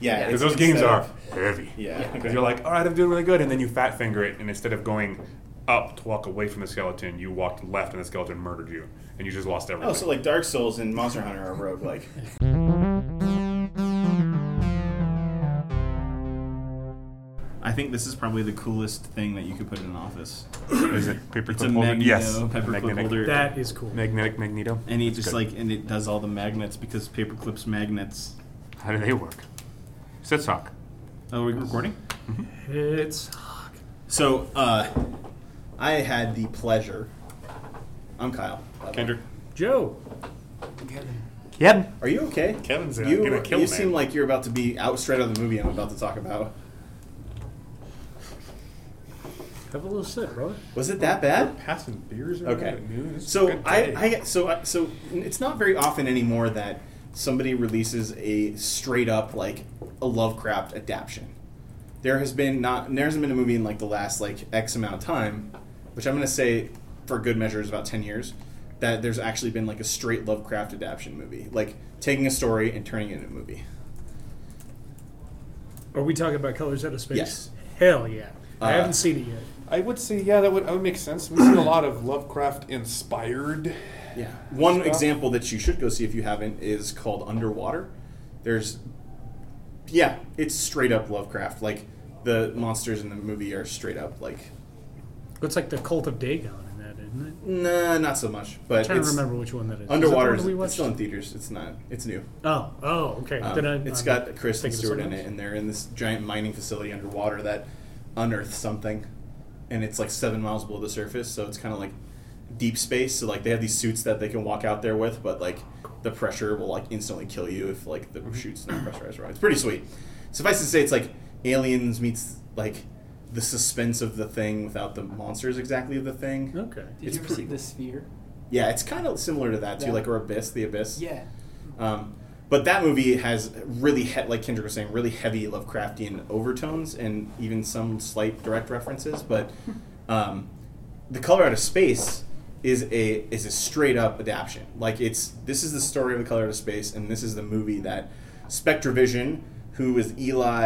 Yeah, Because those games are heavy. Yeah. Because you're like, all right, I'm doing really good, and then you fat finger it, and instead of going up to walk away from the skeleton, you walked left, and the skeleton murdered you, and you just lost everything. Oh, so like Dark Souls and Monster Hunter are roguelike. I think this is probably the coolest thing that you could put in an office. Is it paperclip It's a holder? Magneto Yes. paperclip holder. That is cool. Magnetic Magneto. And he just Good. and it does all the magnets because paperclips magnets. How do they work? Sit talk. Oh, are we recording? It's So, I had the pleasure. I'm Kyle. by the way. Kendrick. Joe. Yep. Are you okay? Kevin's You gonna kill you man. seem like you're about to be out straight out of the movie I'm about to talk about. Have a little sip, brother. Was it that bad? Passing beers around Okay. at noon. It's a So good day. so it's not very often anymore that somebody releases a straight up like a Lovecraft adaptation. There hasn't been a movie in like the last like X amount of time, which I'm gonna say for good measure is about 10 years, that there's actually been like a straight Lovecraft adaptation movie, like taking a story and turning it into a movie. Are we talking about Colors Out of Space? Yes. Hell yeah. I haven't seen it yet. I would say, yeah, that would make sense. We've seen a lot of Lovecraft inspired. Yeah. One Stuff. example that you should go see if you haven't is called Underwater. It's straight up Lovecraft. Like the monsters in the movie are straight up like. It's like the Cult of Dagon in that, isn't it? Nah, not so much. But I'm trying to it's remember which one that is. Underwater. Is that the one we It's watched? still in theaters. It's not. It's new. Oh, okay. It's got Kristen thinking of Stewart in something it, else. and they're in this giant mining facility underwater that unearths something, and it's like 7 miles below the surface. So it's kind of like deep space. So like they have these suits that they can walk out there with, but like the pressure will like instantly kill you if like the chute's not pressurized right. It's pretty sweet. Suffice to say, it's like Aliens meets like the suspense of the Thing without the monsters exactly of the Thing. Okay. Did It's you ever pretty see The Sphere? Yeah, it's kind of similar to that too, Yeah. like or Abyss, the Abyss. Yeah. But that movie has really, like Kendrick was saying, really heavy Lovecraftian overtones and even some slight direct references. But The Color Out of Space is a straight up adaptation. Like this is the story of The Color Out of Space, and this is the movie that Spectrovision, who is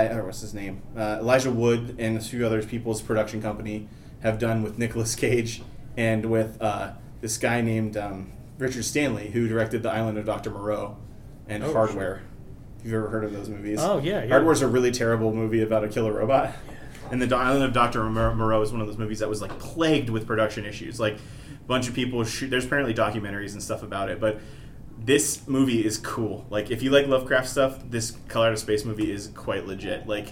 Elijah Wood and a few other people's production company, have done with Nicolas Cage and with this guy named Richard Stanley, who directed The Island of Dr. Moreau and Hardware. If you've ever heard of those movies. Oh, yeah. Hardware's a really terrible movie about a killer robot. And The Island of Dr. Moreau is one of those movies that was like plagued with production issues. Like a bunch of people there's apparently documentaries and stuff about it, but this movie is cool. Like if you like Lovecraft stuff, this Color Out of Space movie is quite legit. Like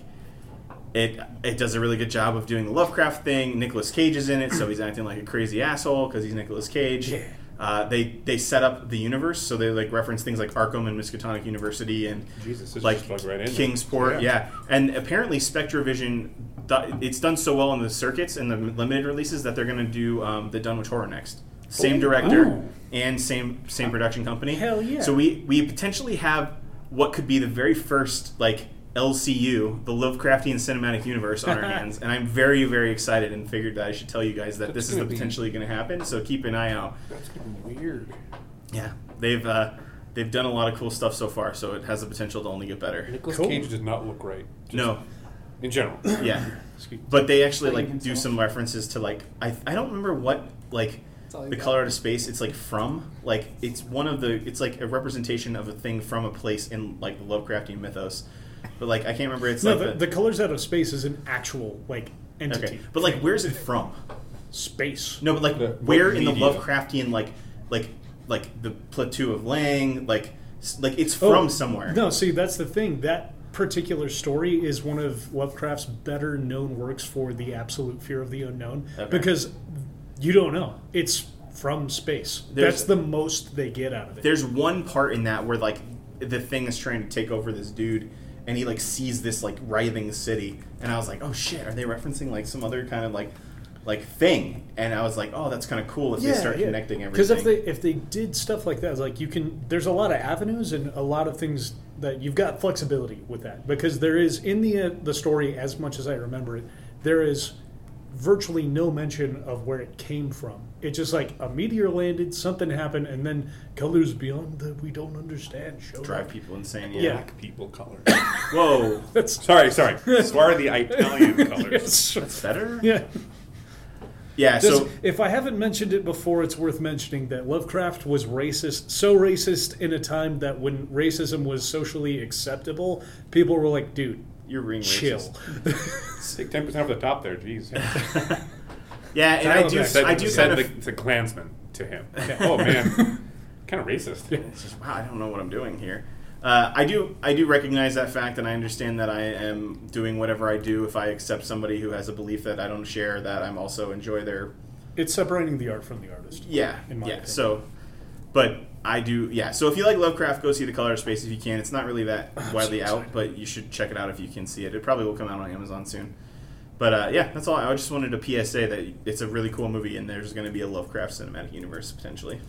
it does a really good job of doing the Lovecraft thing. Nicolas Cage is in it, so he's acting like a crazy asshole because he's Nicolas Cage. Yeah. They set up the universe, so they like reference things like Arkham and Miskatonic University and Jesus, this like just plugged right in there. Kingsport. Yeah, and apparently Spectrovision, it's done so well in the circuits and the limited releases that they're going to do the Dunwich Horror next. Same director and same production company. Hell yeah. So we potentially have what could be the very first like LCU, the Lovecraftian Cinematic Universe, on our hands, and I'm very, very excited and figured that I should tell you guys that this is potentially going to happen. So keep an eye out. That's gonna be weird. Yeah, they've done a lot of cool stuff so far, so it has the potential to only get better. Nicolas Cool. Cage does not look right. Just No, in general. yeah, but they actually like do some references to like I don't remember what like all you the got. Color Out of Space. It's like from like it's like a representation of a thing from a place in like the Lovecraftian mythos. But like I can't remember. It's No, like the Colors Out of Space is an actual like entity. okay, but like where's it from? Space. No, but like The- where what in the media? Lovecraftian like the Plateau of Lang like it's from somewhere. No, see, that's the thing. That particular story is one of Lovecraft's better known works for the absolute fear of the unknown Okay. because you don't know. It's from space. That's the most they get out of it. There's one part in that where like the Thing is trying to take over this dude, and he like sees this like writhing city, and I was like, oh shit, are they referencing like some other kind of like thing? And I was like, oh, that's kind of cool if they start connecting everything. Because if they did stuff like that, like there's a lot of avenues and a lot of things that you've got flexibility with that. Because there is in the story, as much as I remember it, there is virtually no mention of where it came from. It's just like a meteor landed, something happened, and then colors beyond that we don't understand showed Drive up. people insane. Yeah. Black people colors. Whoa. That's sorry. Swarthy Italian colors. That's better? yeah. Yeah, Just, so if I haven't mentioned it before, it's worth mentioning that Lovecraft was racist, so racist in a time that when racism was socially acceptable, people were like, dude, you're being chill. racist. Take 10% off the top there, jeez. Yeah, and I do kind of... It's a Klansman to him. Oh, man. Kind of racist. It's just, wow, I don't know what I'm doing here. I do recognize that fact, and I understand that I am doing whatever I do if I accept somebody who has a belief that I don't share, that I'm also enjoy their... It's separating the art from the artist. Yeah, in my yeah. opinion. So, but I do, yeah. So if you like Lovecraft, go see The Color of Space if you can. It's not really that widely out, but you should check it out if you can see it. It probably will come out on Amazon soon. But yeah, that's all. I just wanted a PSA that it's a really cool movie, and there's going to be a Lovecraft cinematic universe potentially.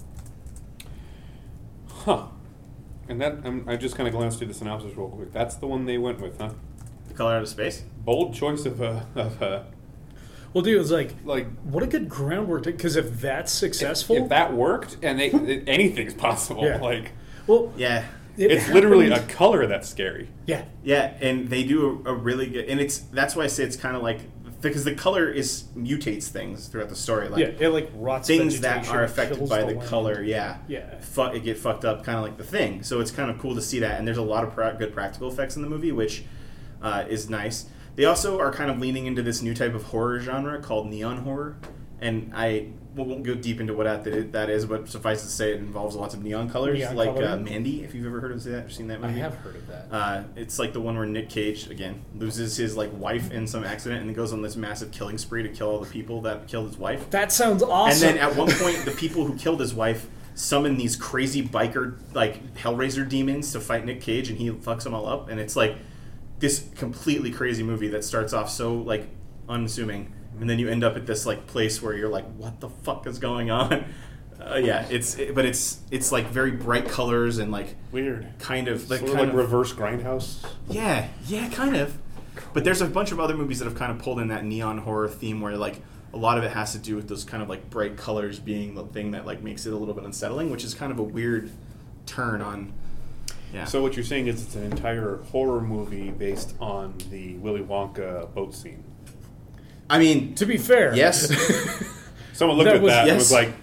Huh. And that, I just kind of glanced through the synopsis real quick. That's the one they went with, huh? The Color Out of Space. Bold choice of Well, dude, it's like what a good groundwork, because if that's successful... If that worked, and anything's possible. Yeah. Like, well, yeah. It's literally a color that's scary. Yeah. Yeah, and they do a really good... And that's why I say it's kind of like... Because the color mutates things throughout the story. Like, yeah, it like rots things that vegetation, are affected kills by the land. color, yeah. It get fucked up, kind of like The Thing. So it's kind of cool to see that, and there's a lot of good practical effects in the movie, which is nice. They also are kind of leaning into this new type of horror genre called neon horror, and I won't go deep into what that is, but suffice to say it involves lots of neon colors, like Mandy, if you've ever heard of that or seen that movie. I have heard of that. It's like the one where Nick Cage, again, loses his like wife in some accident and then goes on this massive killing spree to kill all the people that killed his wife. That sounds awesome. And then at one point, the people who killed his wife summon these crazy biker, like, Hellraiser demons to fight Nick Cage, and he fucks them all up, and it's like this completely crazy movie that starts off so, like, unassuming, and then you end up at this, like, place where you're like, what the fuck is going on? Yeah, it's like very bright colors and like weird, kind of like sort of like reverse Grindhouse. Yeah, kind of. But there's a bunch of other movies that have kind of pulled in that neon horror theme where like a lot of it has to do with those kind of like bright colors being the thing that like makes it a little bit unsettling, which is kind of a weird turn on. Yeah. So what you're saying is it's an entire horror movie based on the Willy Wonka boat scene. I mean, to be fair, yes. Someone looked at that and was like,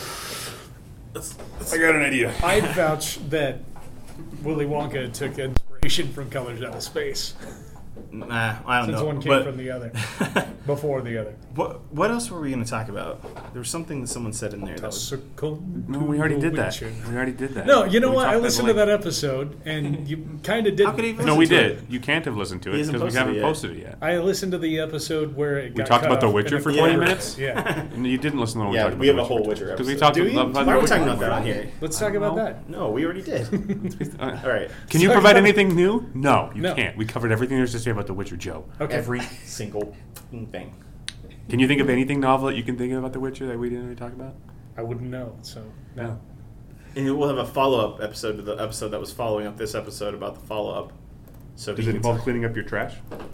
I got an idea. I'd vouch that Willy Wonka took inspiration from Colors Out of Space. Nah, I don't know. Since one came from the other. Before the other. What else were we going to talk about? There was something that someone said in there. No, we already did that. We already did that. No, you know what? I listened to that episode, and you kind of did. How could he No, we did. You can't have listened to it because we haven't posted it yet. I listened to the episode where it got we talked cut about The off Witcher and for it- 20 minutes? Yeah. And you didn't listen to what we Yeah, talked about. we have The a whole Witcher. Witcher Because we episode. talked Do we? about Why are we The talking Witcher. about that on here? Let's talk about that. No, we already did. All right. Can you provide anything new? No, you No. can't. We covered everything there's to say about The Witcher, Joe. Okay. Every single thing. Can you think of anything novel that you can think of about The Witcher that we didn't already talk about? I wouldn't know, so no. And we'll have a follow-up episode to the episode that was following up this episode about the follow-up. So Does it involve cleaning up your trash?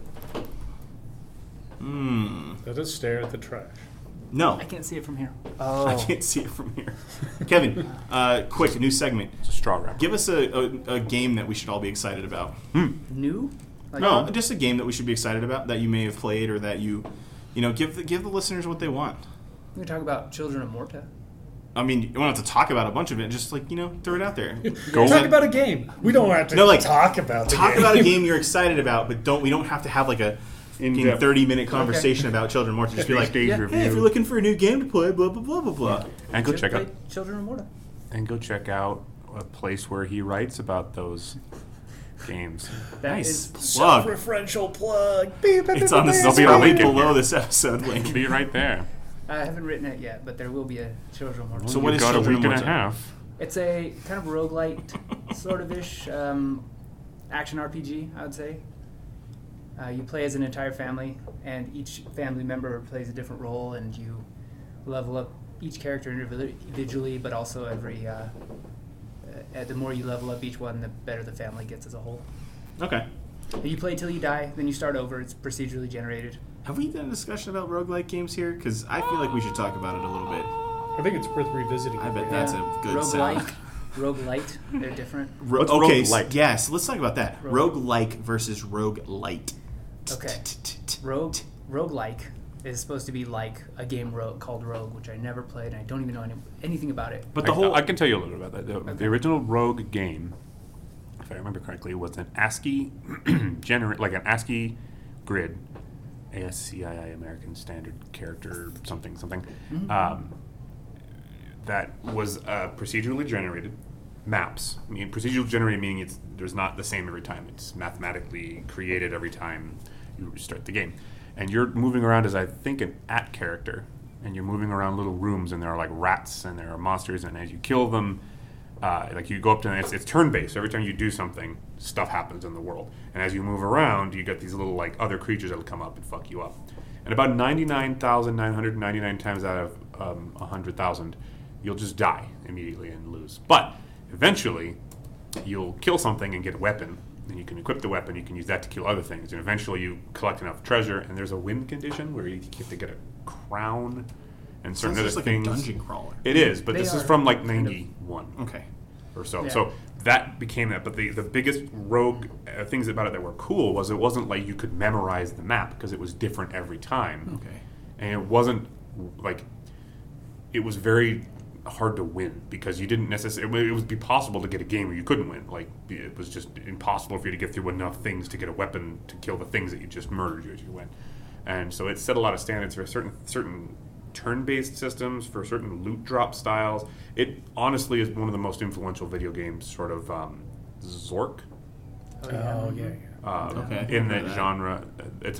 Let us stare at the trash. No. I can't see it from here. I can't see it from here. Kevin, quick, new segment. It's a straw wrapper. Give us a game that we should all be excited about. New? Like, No, just a game that we should be excited about that you may have played or that you give the listeners what they want. We can talk about Children of Morta. I mean, you don't have to talk about a bunch of it. Just like throw it out there. Talk about a game. We don't have to talk about the game. About a game you're excited about, but we don't have to have like a 30-minute conversation about Children of Morta. Just be like, hey, if you're looking for a new game to play, blah blah blah blah blah. And go check out Children of Morta. And go check out a place where he writes about those games. Nice plug. Self-referential plug. It's on the There'll be a link in below here. this episode link. It'll be right there. I haven't written it yet, but there will be a Children of Morta. So what You've is got Children a of week and a Morta? half. It's a kind of roguelite, sort of ish action RPG, I would say. You play as an entire family, and each family member plays a different role, and you level up each character individually, but also the more you level up each one, the better the family gets as a whole. Okay. You play till you die, then you start over. It's procedurally generated. Have we done a discussion about roguelike games here? Because I feel like we should talk about it a little bit. I think it's worth revisiting. I bet that's a good sound. Roguelite, they're different. What's Okay, roguelike? yeah, so let's talk about that. Roguelike versus roguelite. Okay. Roguelike is supposed to be like a game called Rogue, which I never played, and I don't even know anything about it. But the whole... I can tell you a little bit about that. The original Rogue game, if I remember correctly, was an ASCII like an ASCII grid, ASCII, American Standard Character something. Mm-hmm. That was procedurally generated maps. I mean, procedurally generated meaning there's not the same every time. It's mathematically created every time you start the game. And you're moving around as, I think, an at character. And you're moving around little rooms, and there are like rats, and there are monsters, and as you kill them, like you go up to them, it's turn-based. Every time you do something, stuff happens in the world. And as you move around, you get these little like other creatures that'll come up and fuck you up. And about 99,999 times out of 100,000, you'll just die immediately and lose. But eventually, you'll kill something and get a weapon, and you can equip the weapon. You can use that to kill other things, and eventually you collect enough treasure. And there's a win condition where you have to get a crown and certain other like things. A dungeon crawler. It is, but this is from like 91 Okay. or so. Yeah. So that became that. But the biggest rogue things about it that were cool was it wasn't like you could memorize the map because it was different every time. Okay. And it wasn't like it was very hard to win because you didn't necessarily. It would be possible to get a game where you couldn't win. Like it was just impossible for you to get through enough things to get a weapon to kill the things that you just murdered you as you went. And so it set a lot of standards for certain turn-based systems, for certain loot drop styles. It honestly is one of the most influential video games. Sort of Zork. Oh yeah. Okay. In that genre, it's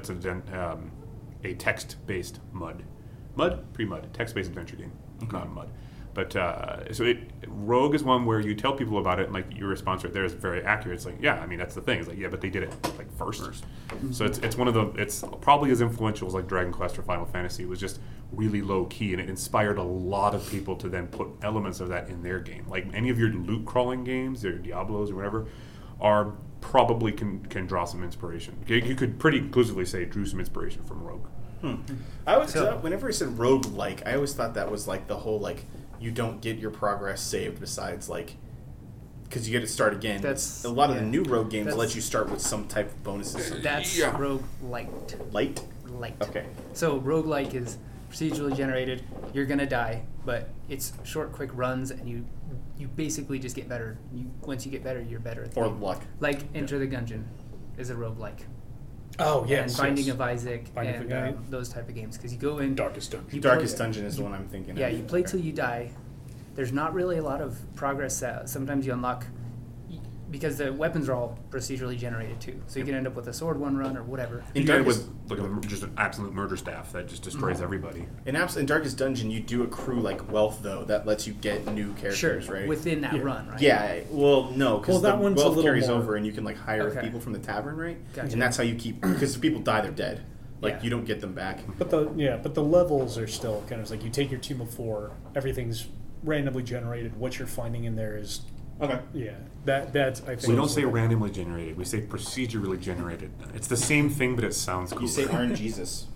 a text-based pre-mud, text-based adventure game, not mud. But Rogue is one where you tell people about it, and like your response right there is very accurate. It's like, yeah, I mean that's the thing. It's like, yeah, but they did it like first. Mm-hmm. So it's one of the it's probably as influential as like Dragon Quest or Final Fantasy. It was just really low key, and it inspired a lot of people to then put elements of that in their game. Like any of your loot crawling games, or Diablos or whatever, are probably can draw some inspiration. You could pretty conclusively say it drew some inspiration from Rogue. Whenever I said roguelike, I always thought that was like the whole like you don't get your progress saved besides like because you get to start again. That's a lot of the new Rogue games That's- let you start with some type of bonuses. That's Yeah. roguelite. Light. Light. Okay. So roguelike is procedurally generated. You're gonna die, but it's short, quick runs, and you basically just get better. Once you get better, you're better. At the Or game. luck. Like Enter the Gungeon is a roguelike. Oh yes. And Binding yes. of Isaac Binding of and Isaac. those type of games because you go in. Darkest Dungeon. you Darkest play- Dungeon is the one I'm thinking Yeah, of. you play Okay. till you die. There's not really a lot of progress. Sometimes you unlock because the weapons are all procedurally generated too. So you can end up with a sword one run or whatever. In You get it Darkest, with like just an absolute murder staff that just destroys everybody. in Darkest Dungeon, you do accrue like wealth though that lets you get new characters, right? Within that Yeah. run, right? Yeah, well, no, because Well, that the one's a wealth little carries more- over, and you can like hire Okay. people from the tavern, right? Gotcha. And that's how you keep because if people die, they're dead. Like Yeah. you don't get them back. But the levels are still kind of like you take your team of 4. Everything's randomly generated. What you're finding in there is Okay. that's I think We don't say randomly generated. We say procedurally generated. It's the same thing, but it sounds cool. You say Iron Jesus.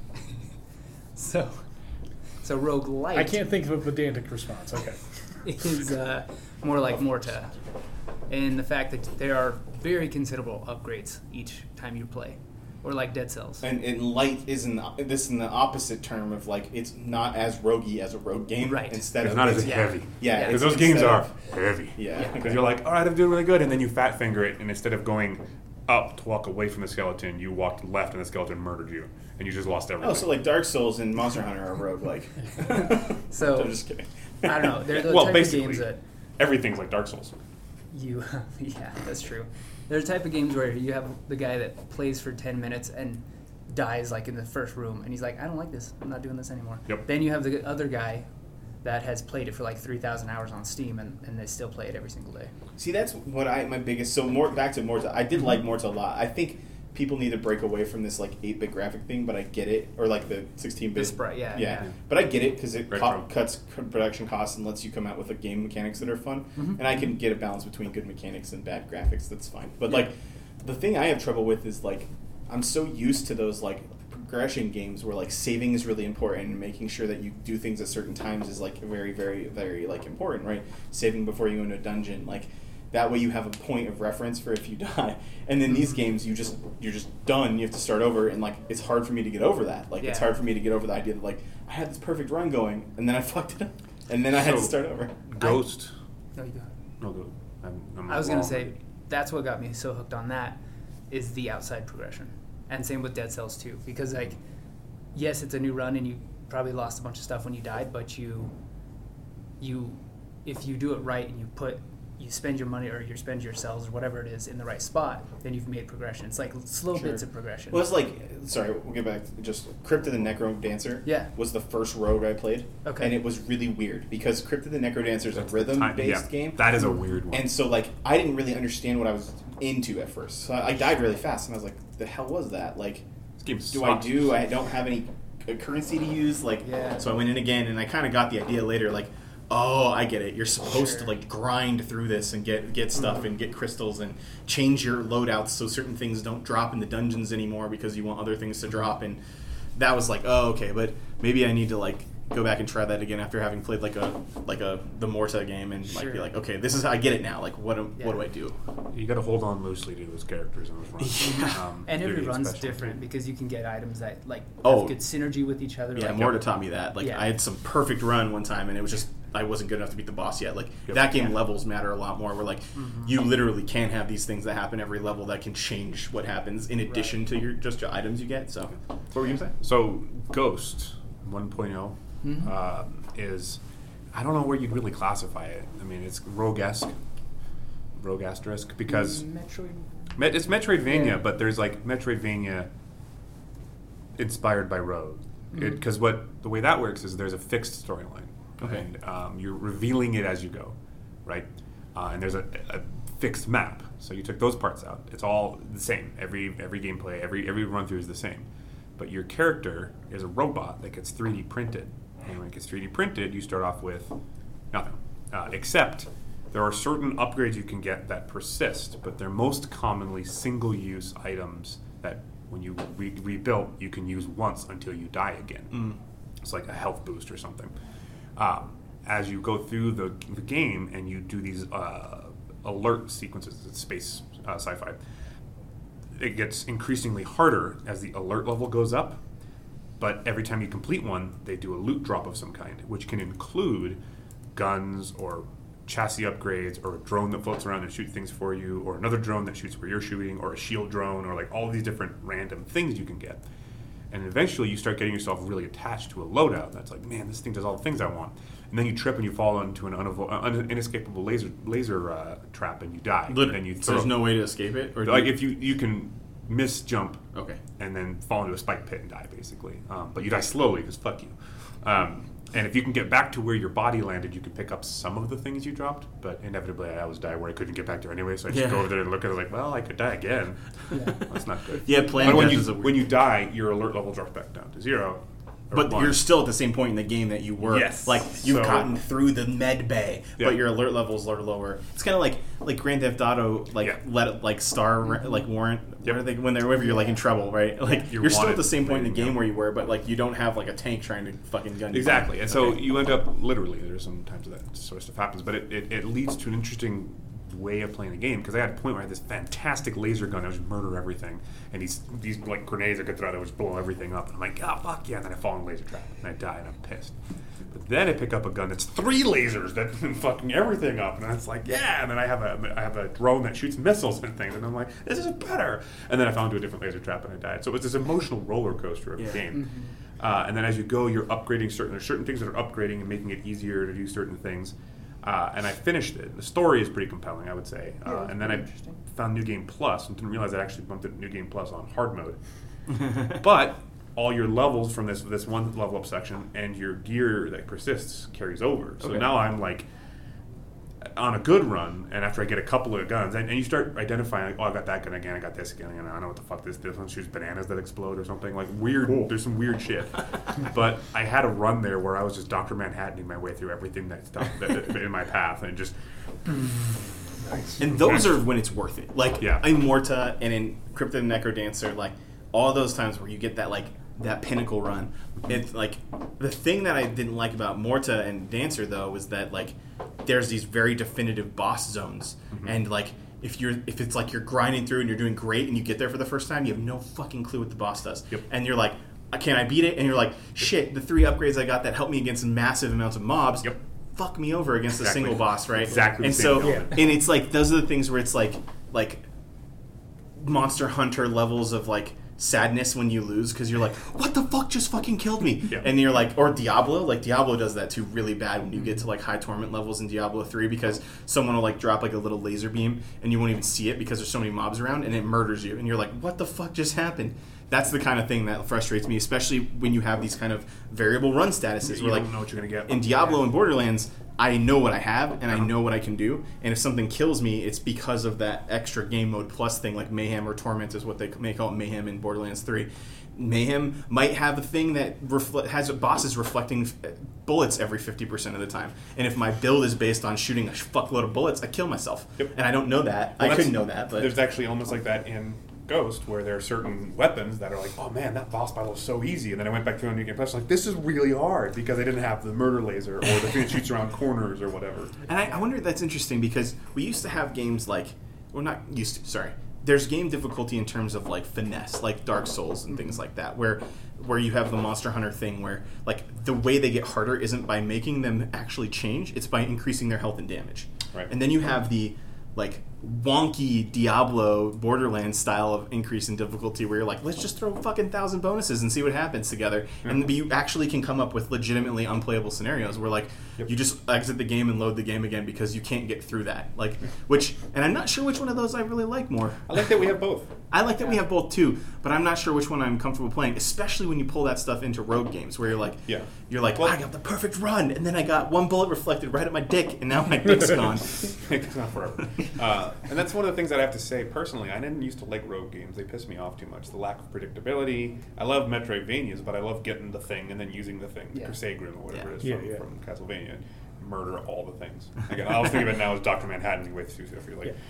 So roguelite I can't think of a pedantic response. Okay. is more like Morta, and the fact that there are very considerable upgrades each time you play, or like Dead Cells. And light is in the opposite term of like it's not as roguey as a rogue game. Right. Instead It's of not as yeah. heavy. Yeah, Because it's those games instead are of- heavy. Yeah. Because you're like, all right, I'm doing really good, and then you fat finger it, and instead of going up to walk away from the skeleton, you walked left, and the skeleton murdered you, and you just lost everything. Oh, so like Dark Souls and Monster Hunter are rogue like. So- I'm just kidding. I don't know. They're the well, type basically, of games that everything's like Dark Souls. yeah, that's true. They're the type of games where you have the guy that plays for 10 minutes and dies like in the first room, and he's like, I don't like this. I'm not doing this anymore. Yep. Then you have the other guy that has played it for like 3,000 hours on Steam, and they still play it every single day. See, that's what my biggest. So more back to Morta. I did like Morta a lot. I think people need to break away from this like 8-bit graphic thing, but I get it, or like the 16-bit. The sprite, yeah. But I get it because it Retro. cuts production costs and lets you come out with game mechanics that are fun. And I can get a balance between good mechanics and bad graphics. That's fine. But like the thing I have trouble with is like I'm so used to those like progression games where like saving is really important and making sure that you do things at certain times is like very, very, very like important, right? Saving before you go into a dungeon, like that way you have a point of reference for if you die. And then these games you're just done, you have to start over, and like it's hard for me to get over that. Like it's hard for me to get over the idea that like I had this perfect run going and then I fucked it up and then I had to start over. Ghost. No, you go. No, go. I'm I was going to say, that's what got me so hooked on that, is the outside progression. And same with Dead Cells 2. Because, like, yes, it's a new run and you probably lost a bunch of stuff when you died, but you if you do it right and you spend your money or you spend your cells or whatever it is in the right spot, then you've made progression. It's like slow bits of progression. Well, it's like, sorry, we'll get back to just Crypt of the Necrodancer was the first rogue I played. Okay. And it was really weird because Crypt of the Necrodancer is a rhythm-based game. That is a weird one. And so, like, I didn't really understand what I was into at first. So I died really fast and I was like, the hell was that? Like, This game I don't have any currency to use? Like, so I went in again and I kind of got the idea later, like, oh, I get it. You're supposed to like grind through this and get stuff and get crystals and change your loadouts so certain things don't drop in the dungeons anymore because you want other things to drop. And that was like, oh, okay, but maybe I need to like go back and try that again after having played like the Morta game and like be like, okay, this is how I get it now. Like, what do I do? You got to hold on loosely to those characters in those runs. And every run's different because you can get items that like have good synergy with each other. Yeah, like, Morta taught me that. Like, I had some perfect run one time and it was just I wasn't good enough to beat the boss yet. Like that game levels matter a lot more. Where like you literally can have these things that happen every level that can change what happens in addition to your items you get. So, what were you gonna say? So Ghost 1.0 is, I don't know where you'd really classify it. I mean, it's rogue-esque because it's Metroidvania, but there's like Metroidvania inspired by Rogue. Because the way that works is there's a fixed storyline. Okay. And you're revealing it as you go, right? And there's a fixed map. So you took those parts out. It's all the same. Every gameplay, every run through is the same. But your character is a robot that gets 3D printed. And when it gets 3D printed, you start off with nothing. Except there are certain upgrades you can get that persist, but they're most commonly single-use items that when you rebuild, you can use once until you die again. It's like a health boost or something. As you go through the game and you do these alert sequences, it's space sci-fi, it gets increasingly harder as the alert level goes up, but every time you complete one, they do a loot drop of some kind, which can include guns or chassis upgrades or a drone that floats around and shoots things for you, or another drone that shoots where you're shooting, or a shield drone, or like all these different random things you can get. And eventually you start getting yourself really attached to a loadout that's like, man, this thing does all the things I want. And then you trip and you fall into an inescapable laser trap and you die. And then you so there's no way to escape it? Or like if you can miss jump and then fall into a spike pit and die, basically. But you die slowly because fuck you. And if you can get back to where your body landed, you can pick up some of the things you dropped. But inevitably, I always die where I couldn't get back there anyway. So I just go over there and look at it like, well, I could die again. That's not good. Playing when you die, your alert level drops back down to 0. But you're still at the same point in the game that you were. Yes. Like, you've gotten through the med bay, but your alert levels are lower. It's kind of like Grand Theft Auto, star, warrant. Whenever you're like in trouble, right? Like you're still at the same point in the game where you were, but like you don't have like a tank trying to fucking gun you. Exactly. And so you end up literally. There's some times that sort of stuff happens, but it leads to an interesting way of playing the game, because I had a point where I had this fantastic laser gun that would just murder everything, and these like grenades I could throw that would just blow everything up, and I'm like, oh fuck yeah, and then I fall in a laser trap and I die and I'm pissed. But then I pick up a gun that's 3 lasers that fucking everything up, and it's like, yeah, and then I have a drone that shoots missiles and things, and I'm like, this is better. And then I fell into a different laser trap and I died. So it's this emotional roller coaster of the game. And then as you go, you're upgrading there's certain things that are upgrading and making it easier to do certain things. And I finished it. The story is pretty compelling, I would say. And then I found New Game Plus and didn't realize I actually bumped it New Game Plus on hard mode. But all your levels from this one level up section and your gear that persists carries over. So now I'm like on a good run, and after I get a couple of guns, and you start identifying, like, oh, I got that gun again, I got this again, and I don't know what the fuck this one shoots bananas that explode or something, like weird, there's some weird shit. But I had a run there where I was just Dr. Manhattan-ing my way through everything that's in my path, and just And those are when it's worth it. Like Yeah. in Morta and in Crypt of the Necrodancer, like all those times where you get that like that pinnacle run. It's like the thing that I didn't like about Morta and Dancer though was that like there's these very definitive boss zones, and like if it's like you're grinding through and you're doing great and you get there for the first time, you have no fucking clue what the boss does, and you're like, can I beat it? And you're like, shit, the 3 upgrades I got that helped me against massive amounts of mobs. Fuck me over against a single boss, right? Exactly. And the so, same element. and it's like those are the things where it's like Monster Hunter levels of like sadness when you lose because you're like, what the fuck just fucking killed me? Yeah. And you're like, or Diablo, like Diablo does that too really bad when you get to like high torment levels in Diablo 3 because someone will like drop like a little laser beam and you won't even see it because there's so many mobs around and it murders you and you're like, what the fuck just happened? That's the kind of thing that frustrates me, especially when you have these kind of variable run statuses. You Where don't like know what you're gonna get. in Diablo and Borderlands, I know what I have and I know what I can do. And if something kills me, it's because of that extra game mode plus thing, like Mayhem or Torment is what they may call it, Mayhem in Borderlands 3. Mayhem might have a thing that has bosses reflecting bullets every 50% of the time. And if my build is based on shooting a fuckload of bullets, I kill myself. And I don't know that. Well, I couldn't know that. But there's actually almost like that in Ghost, where there are certain weapons that are like, oh man, that boss battle is so easy, and then I went back through a new game plus like, this is really hard because I didn't have the murder laser or the thing that shoots around corners or whatever. And I wonder if that's interesting because we used to have games like, well, not used to, sorry. There's game difficulty in terms of like finesse, like Dark Souls and things like that, where you have the Monster Hunter thing where like the way they get harder isn't by making them actually change, it's by increasing their health and damage. Right. And then you have the like wonky Diablo Borderlands style of increase in difficulty where you're like, let's just throw fucking 1,000 bonuses and see what happens together. And you actually can come up with legitimately unplayable scenarios where like you just exit the game and load the game again because you can't get through that. Like and I'm not sure which one of those I really like more. I like that we have both. I like that we have both too, but I'm not sure which one I'm comfortable playing, especially when you pull that stuff into rogue games where you're like, well, I got the perfect run, and then I got one bullet reflected right at my dick, and now my dick's gone. It's not forever. And that's one of the things that I have to say personally. I didn't used to like rogue games. They piss me off too much. The lack of predictability. I love Metroidvanias, but I love getting the thing and then using the thing. Crusaegrim or whatever it is from Castlevania. Murder all the things. Again, I was thinking of it now as Dr. Manhattan. You wait through stuff. You're like,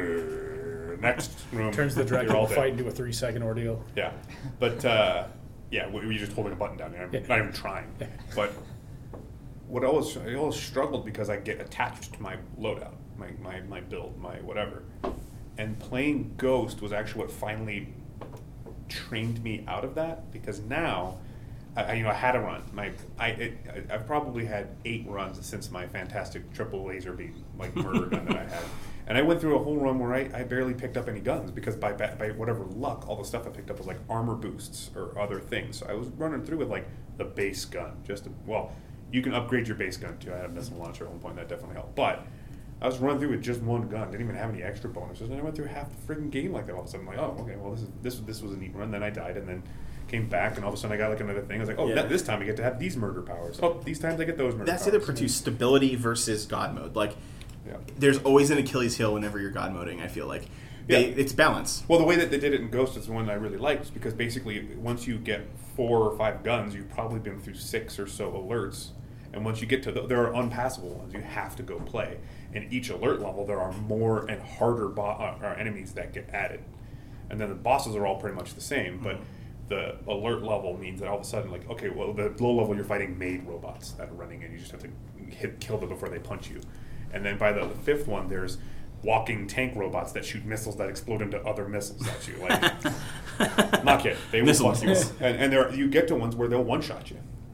next room. Turns the you're all Dracula dead. fight into a 3-second ordeal. Yeah, but you're just holding a button down. You're not even trying. But I always struggled because I get attached to my loadout, my build, my whatever. And playing Ghost was actually what finally trained me out of that, because now I had a run. I've probably had 8 runs since my fantastic triple laser beam murder gun that I had. And I went through a whole run where I barely picked up any guns because by whatever luck, all the stuff I picked up was like armor boosts or other things. So I was running through with like the base gun. You can upgrade your base gun too. I had a missile launcher at one point, that definitely helped. But I was running through with just one gun, didn't even have any extra bonuses, and I went through half the freaking game like that. All of a sudden, I'm like, oh, okay, well this was a neat run. Then I died, and then came back, and all of a sudden I got like another thing. I was like, this time I get to have these murder powers. Oh, these times I get those murder powers. That's the other part too, stability versus God mode. Like, there's always an Achilles heel whenever you're God moding, I feel like. It's balance. Well, the way that they did it in Ghost is the one that I really liked, because basically once you get 4 or 5 guns, you've probably been through 6 or so alerts. And once you get to there are unpassable ones you have to go play. In each alert level, there are more and harder enemies that get added. And then the bosses are all pretty much the same, but the alert level means that all of a sudden, like, okay, well, the low level you're fighting maid robots that are running, and you just have to kill them before they punch you. And then by the 5th one, there's walking tank robots that shoot missiles that explode into other missiles at you. Like, not kidding. They will fuck you. And you get to ones where they'll one-shot you.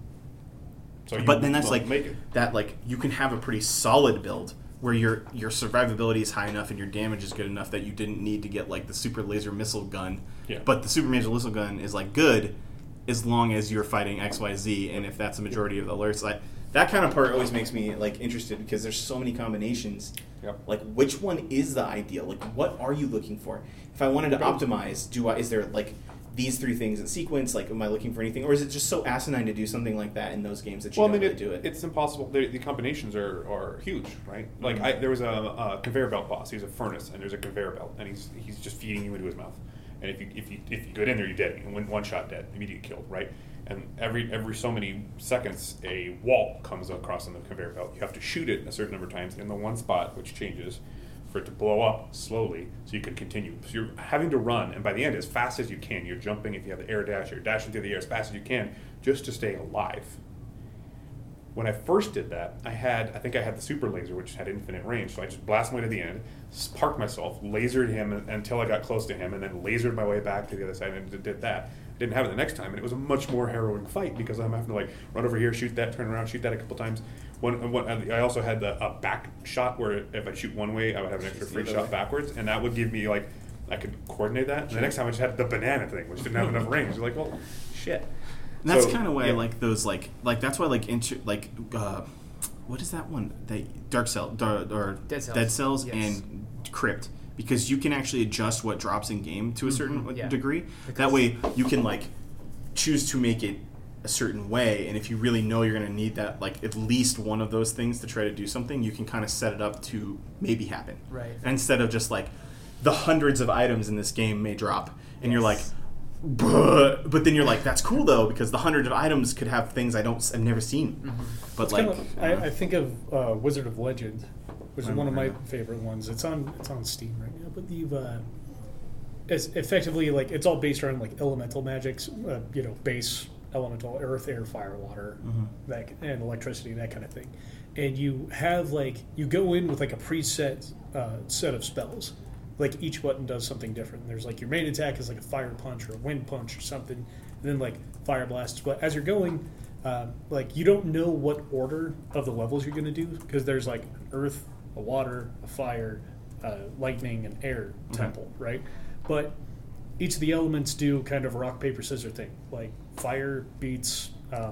So but then that's like that. Like, you can have a pretty solid build where your survivability is high enough and your damage is good enough that you didn't need to get like the super laser missile gun. But the super laser missile gun is like good as long as you're fighting XYZ, and if that's a majority of the alerts, like that kind of part always makes me like interested because there's so many combinations. Like, which one is the ideal? Like, what are you looking for? If I wanted to optimize, is there like these 3 things in sequence? Like, am I looking for anything, or is it just so asinine to do something like that in those games that you don't really do it? It's impossible. The combinations are huge, right? Like, there was a conveyor belt boss. He's a furnace, and there's a conveyor belt, and he's just feeding you into his mouth. And if you get in there, you're dead. And one shot dead, immediately killed, right? And every so many seconds, a wall comes across on the conveyor belt. You have to shoot it a certain number of times in the one spot, which changes for it to blow up slowly so you can continue. So you're having to run, and by the end, as fast as you can, you're jumping. If you have the air dash, you're dashing through the air as fast as you can just to stay alive. When I first did that, I think I had the super laser, which had infinite range. So I just blasted my way to the end, parked myself, lasered him until I got close to him, and then lasered my way back to the other side and did that. I didn't have it the next time, and it was a much more harrowing fight because I'm having to like run over here, shoot that, turn around, shoot that a couple times. I also had a back shot where if I shoot one way, I would have an extra free shot backwards, and that would give me like I could coordinate that. And the next time I just had the banana thing, which didn't have enough range. You're like, well, shit. And that's kind of why I like those like that's why what is that one? Dead Cells yes. and Crypt, because you can actually adjust what drops in game to a certain degree. Because that way you can like choose to make it a certain way, and if you really know you're going to need that like at least one of those things to try to do something, you can kind of set it up to maybe happen. Right. Instead of just like the hundreds of items in this game may drop, and you're like, but then you're like, that's cool though, because the 100 of items could have things I've never seen. Mm-hmm. But It's like, kind of, I think of Wizard of Legend, which is one of my favorite ones. It's on Steam right now, but you've it's effectively like it's all based around like elemental magics, base elemental earth, air, fire, water, that and electricity, that kind of thing. And you have like you go in with like a preset set of spells. Like each button does something different. There's like your main attack is like a fire punch or a wind punch or something, and then like fire blasts. But as you're going, like you don't know what order of the levels you're going to do because there's like an earth, a water, a fire, lightning, and air temple, right? But each of the elements do kind of a rock paper scissors thing. Like fire beats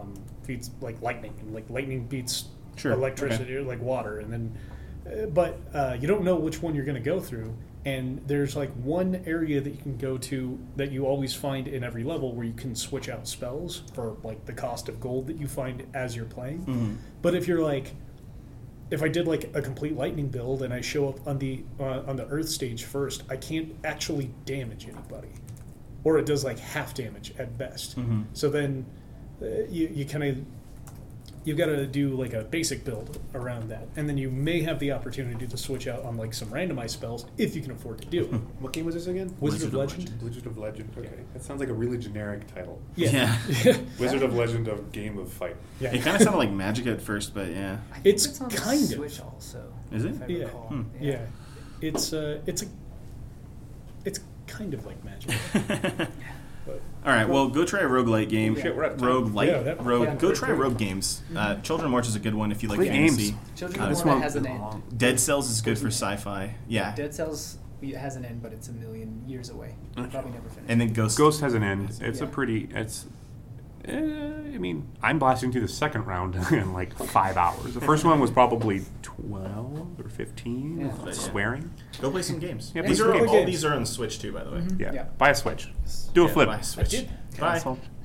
like lightning, and like lightning beats electricity or like water, and then but you don't know which one you're going to go through. And there's like one area that you can go to that you always find in every level where you can switch out spells for like the cost of gold that you find as you're playing. But if you're like, if I did like a complete lightning build and I show up on the earth stage first, I can't actually damage anybody, or it does like half damage at best. So then you kind of you've got to do like a basic build around that, and then you may have the opportunity to switch out on like some randomized spells if you can afford to do it. What game was this again? Wizard of Legend. Wizard of Legend. Okay, that sounds like a really generic title. Yeah. Wizard of Legend of Game of Fight. Yeah. it kind of sounded like Magic at first, but yeah. I think It's on the kind of. Switch also. Is it? If I Yeah. recall. Yeah. It's kind of like Magic. But All right, well, go try a roguelite game. Shit, we're out of time. Roguelite. Yeah, that- Rogue. Go yeah. try Rogue Games. Children of March is a good one if you like Great fantasy. games. Children Uh, of this Morta one- has an end. Dead Cells is good for sci-fi. Yeah. Dead Cells has an end, but it's a million years away. Probably never finish. And then Ghost. Ghost has an end. It's a Yeah. pretty. I mean, I'm blasting through the second round in like 5 hours. The first one was probably 12 or 15. Yeah. with Swearing. Go play some games. Yeah, these play are some all games. these are on the Switch too, by the way. Yeah. Yeah. Buy a Switch. Do a Yeah, flip. buy a Switch. did. Bye. Asshole.